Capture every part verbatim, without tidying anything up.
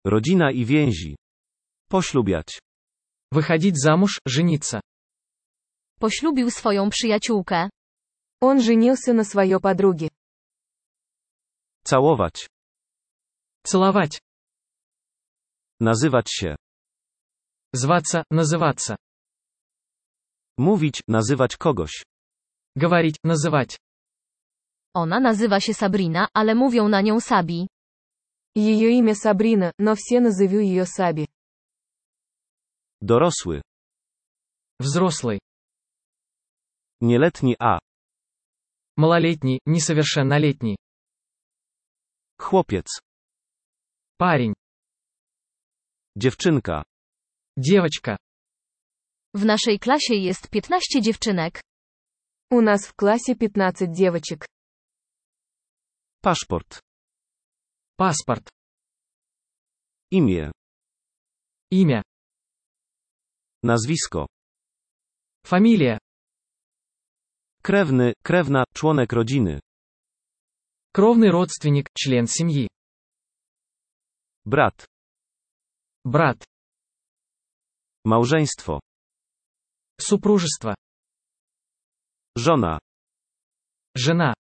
Rodzina i więzi. Poślubiać. Выходить замуж, жениться. Poślubił swoją przyjaciółkę. Он женился на своей подруге. Całować. Целовать. Nazywać się. Зваться, называться. Mówić, nazywać kogoś. Говорить, называть. Ona nazywa się Sabrina, ale mówią na nią Sabi. Ее имя Сабрина, но все назову ее Саби. Dorosły. Взрослый. Nieletni a. Малолетний, несовершеннолетний. Chłopiec. Парень. Dziewczynka. Девочка. W naszej klasie jest piętnaście dziewczynek. У нас в классе пятнадцать девочек. Paszport. Паспорт. Imię. Имя. Nazwisko. Фамилия. Krewny, krewna, członek rodziny. Кровный родственник, член семьи. Brat. Брат. Małżeństwo. Супружество. Żona. Жена.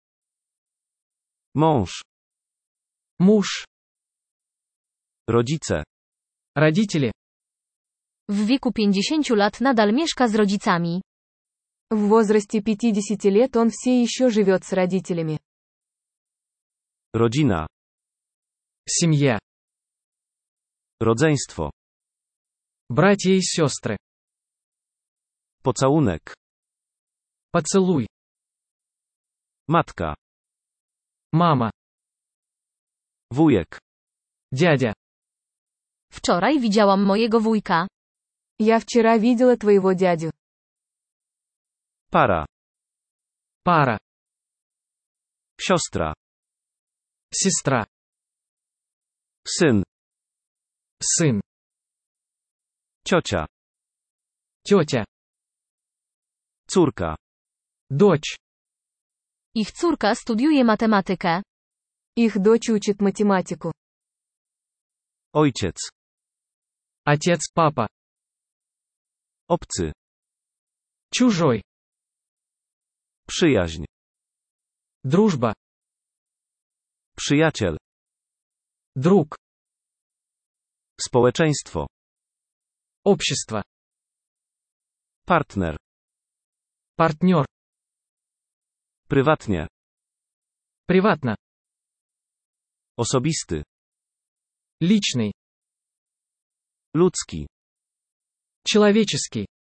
Mąż. Муж. Rodzice. Родители. W wieku pięćdziesięciu lat nadal mieszka z rodzicami. В возрасте пятидесяти лет он все еще живет с родителями. Rodzina. Семья. Rodzeństwo. Братья и сестры. Pocałunek. Поцелуй. Matka. Мама. Wujek. Дядя. Wczoraj widziałam mojego wujka. Я вчера видела твоего дядю. Para. Пара. Siostra. Сестра. Syn. Сын. Ciocia. Тетя. Córka. Дочь. Ich córka studiuje matematykę. Их дочь учит математику. Ojciec. Отец, папа. Obcy. Чужой. Przyjaźń. Дружба. Przyjaciel. Друг. Społeczeństwo. Общество. Partner. Партнер. Prywatnie. Приватно. Osobisty. Личный. Ludzki. Человеческий.